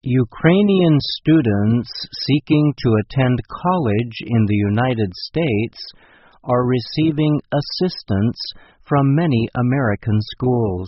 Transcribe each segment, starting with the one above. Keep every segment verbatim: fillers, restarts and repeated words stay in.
Ukrainian students seeking to attend college in the United States are receiving assistance from many American schools.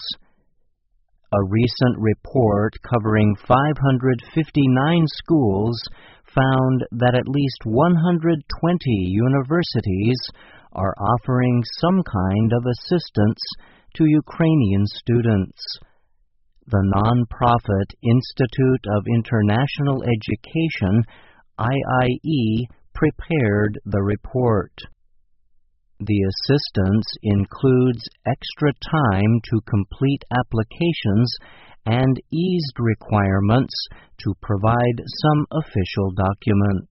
A recent report covering five hundred fifty-nine schools found that at least one hundred twenty universities are offering some kind of assistance to Ukrainian students. The nonprofit Institute of International Education, I I E, prepared the report. The assistance includes extra time to complete applications and eased requirements to provide some official documents.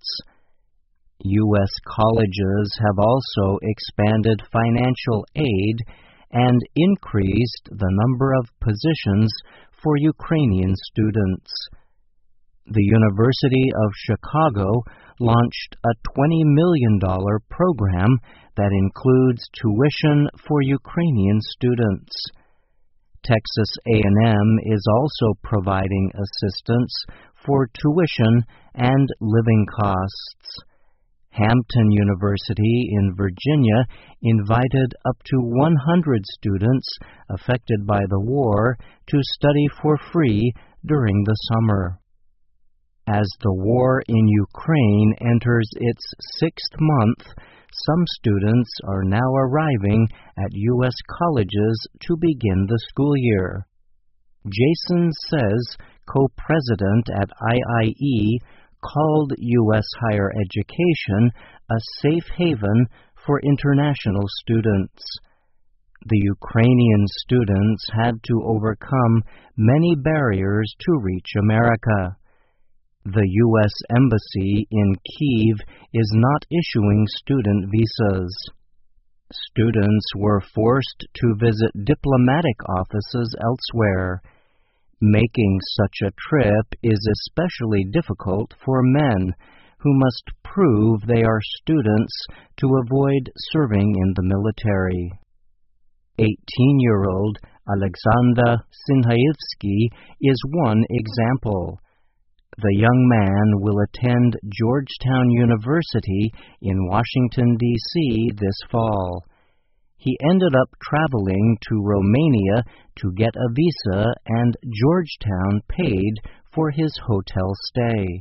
U S colleges have also expanded financial aid and increased the number of positions for Ukrainian students. The University of Chicago launched a twenty million dollars program that includes tuition for Ukrainian students. Texas A and M is also providing assistance for tuition and living costs. Hampton University in Virginia invited up to one hundred students affected by the war to study for free during the summer. As the war in Ukraine enters its sixth month, some students are now arriving at U S colleges to begin the school year. Jason Says, co-president at I I E, called U S higher education a safe haven for international students. The Ukrainian students had to overcome many barriers to reach America. The U S Embassy in Kyiv is not issuing student visas. Students were forced to visit diplomatic offices elsewhere. Making such a trip is especially difficult for men, who must prove they are students to avoid serving in the military. eighteen-year-old Alexander Sinhaevsky is one example. The young man will attend Georgetown University in Washington, D C this fall. He ended up traveling to Romania to get a visa, and Georgetown paid for his hotel stay.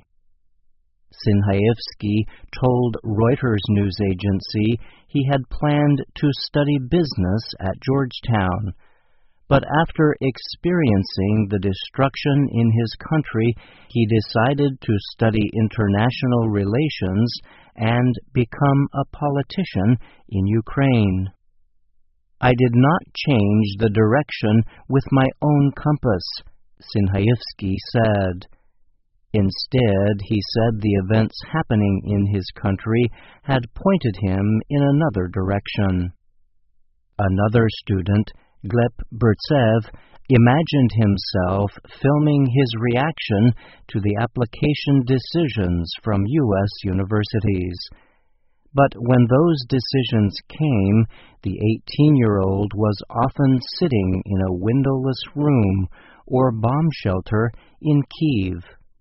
Sinhaevsky told Reuters news agency he had planned to study business at Georgetown, but after experiencing the destruction in his country, he decided to study international relations and become a politician in Ukraine. I did not change the direction with my own compass, Sinhaevsky said. Instead, he said the events happening in his country had pointed him in another direction. Another student, Gleb Burtsev, imagined himself filming his reaction to the application decisions from U S universities. But when those decisions came, the eighteen-year-old was often sitting in a windowless room or bomb shelter in Kyiv.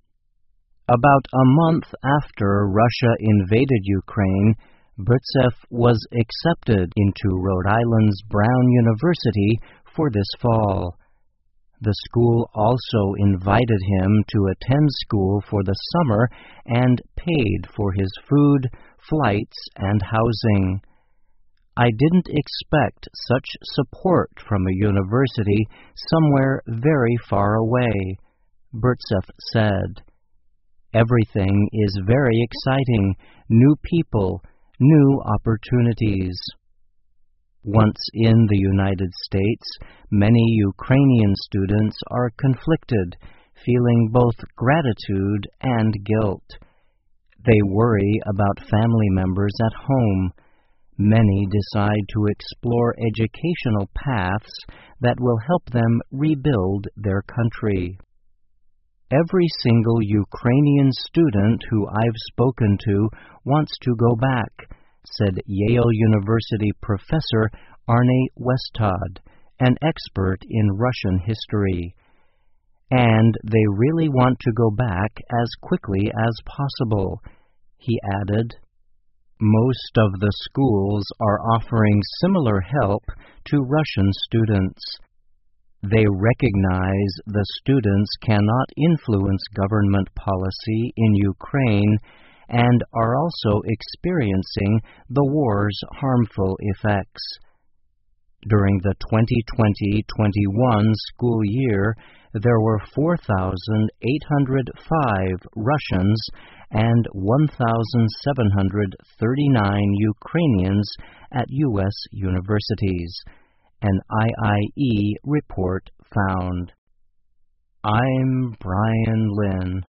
About a month after Russia invaded Ukraine, Burtsev was accepted into Rhode Island's Brown University for this fall. The school also invited him to attend school for the summer and paid for his food, flights, and housing. I didn't expect such support from a university somewhere very far away, Burtsev said. Everything is very exciting, new people, new opportunities. Once in the United States, many Ukrainian students are conflicted, feeling both gratitude and guilt. They worry about family members at home. Many decide to explore educational paths that will help them rebuild their country. Every single Ukrainian student who I've spoken to wants to go back, said Yale University professor Arne Westad, an expert in Russian history. and they really want to go back as quickly as possible. He added, most of the schools are offering similar help to Russian students. They recognize the students cannot influence government policy in Ukraine and are also experiencing the war's harmful effects. During the twenty twenty twenty-one school year, there were four thousand eight hundred five Russians and one thousand seven hundred thirty-nine Ukrainians at U S universities, an I I E report found. I'm Brian Lynn.